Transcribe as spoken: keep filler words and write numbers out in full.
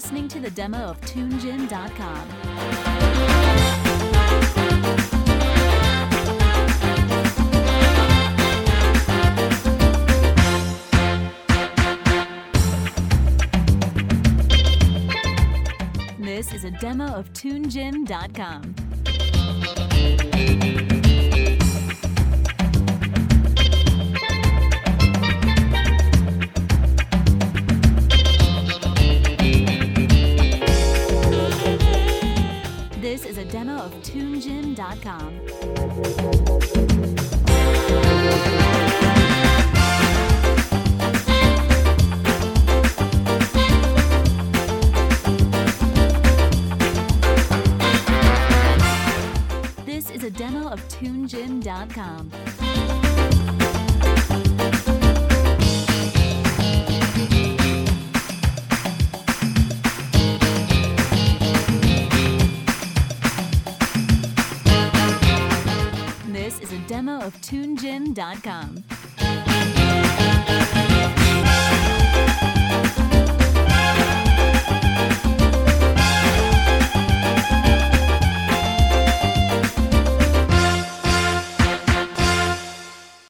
listening to the demo of Tune Gym dot com. This is a demo of Tune Gym dot com. This is a demo of Tune Gym dot com. This is a demo of Tune Gym dot com. This is a demo of Tune Gym dot com.